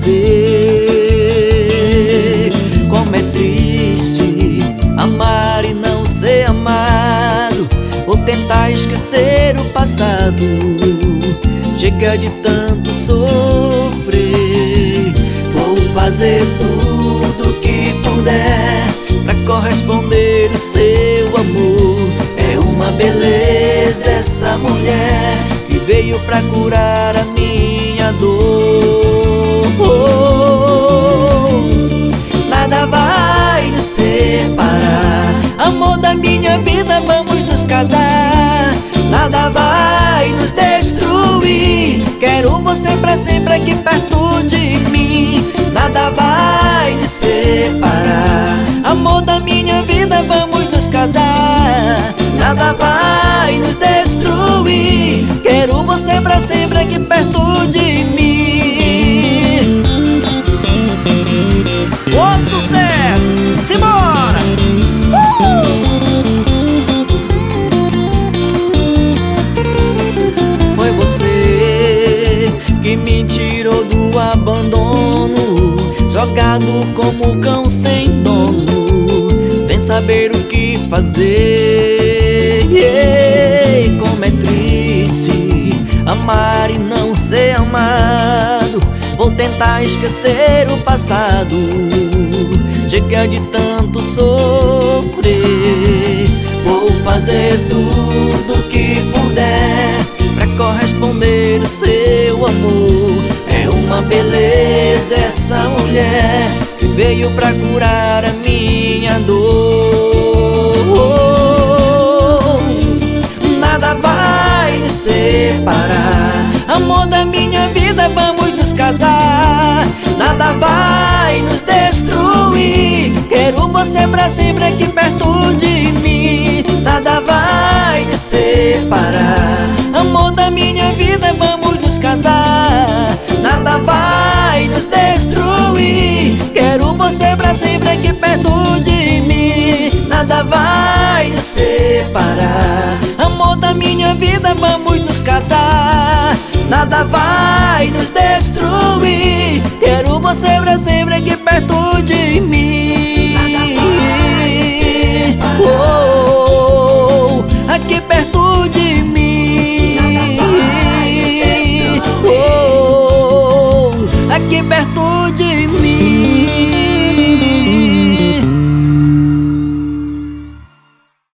fazer. Como é triste amar e não ser amado, ou tentar esquecer o passado. Chega de tanto sofrer. Vou fazer tudo que puder pra corresponder o seu amor. É uma beleza essa mulher que veio pra curar a minha dor. Nada vai nos separar, amor da minha vida, vamos nos casar. Nada vai nos destruir, quero você pra sempre aqui perto de mim. Nada vai nos separar, amor da minha vida, vamos nos casar. Nada vai nos destruir, quero você pra sempre aqui perto de mim. Ô sucesso, simbora! Foi você que me tirou do abandono, jogado como cão sem dono, sem saber o que fazer. Como é triste amar e não ser amado, vou tentar esquecer o passado. Chega de tanto sofrer. Vou fazer tudo que puder pra corresponder o seu amor. É uma beleza essa mulher que veio pra curar a minha dor. Nada vai nos separar, amor da minha vida, vamos nos casar. Nada vai nos destruir, quero você pra sempre aqui perto de mim. Nada vai nos separar, amor da minha vida, vamos nos casar. Nada vai nos destruir, quero você pra sempre aqui perto de mim. Nada vai nos separar, amor da minha vida, vamos nos casar. Nada vai nos destruir, quero você pra sempre